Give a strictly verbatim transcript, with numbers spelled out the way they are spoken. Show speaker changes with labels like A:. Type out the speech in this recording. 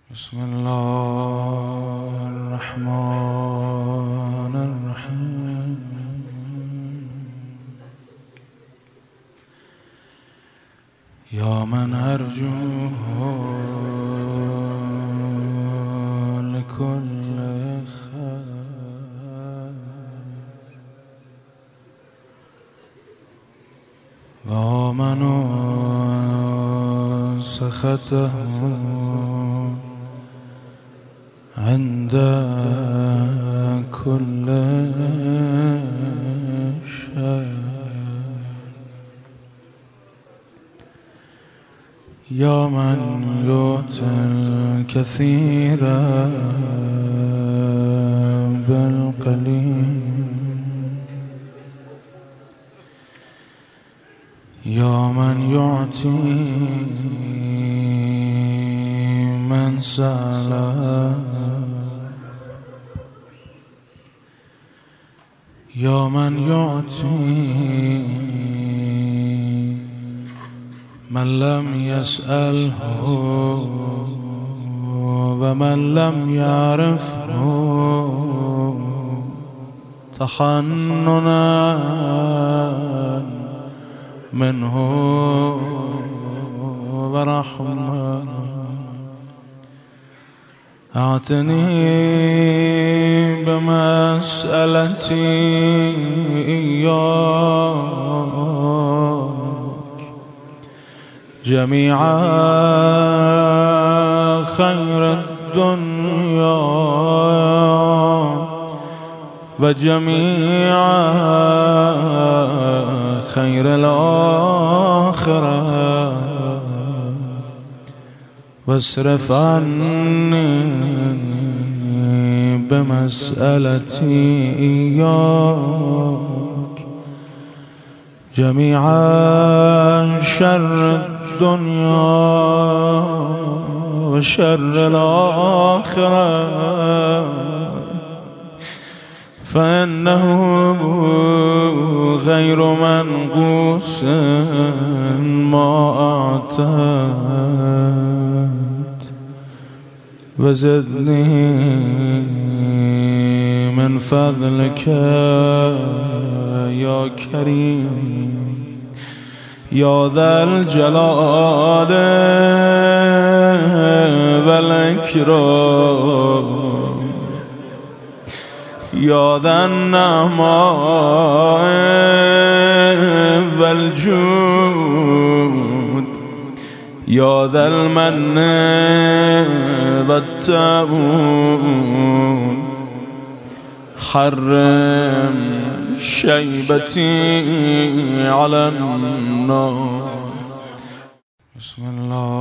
A: بسم الله الرحمن الرحيم. يا من أرجوه لكل خير ومن سخطه عند كل شيء. يا من يؤتي الكثير بالقليل. يا من يعطي من سأل. يا من يعطي من لم يسأله ومن لم يعرفه تحننا منه ورحمة. أعطني بمسألتي إياك جميع خير الدنيا وجميع خير الآخرة واصرف عني بمسألتي إياك جميع شر الدنيا وشر الآخرة فإنه غير منقوص ما أعطيت. وزدني من فضلك يا كريم يا ذا الجلال والإكرام يا ذا النعماء والجود يا ذا المن والتأمون. حرم شيبتي على النار. بسم الله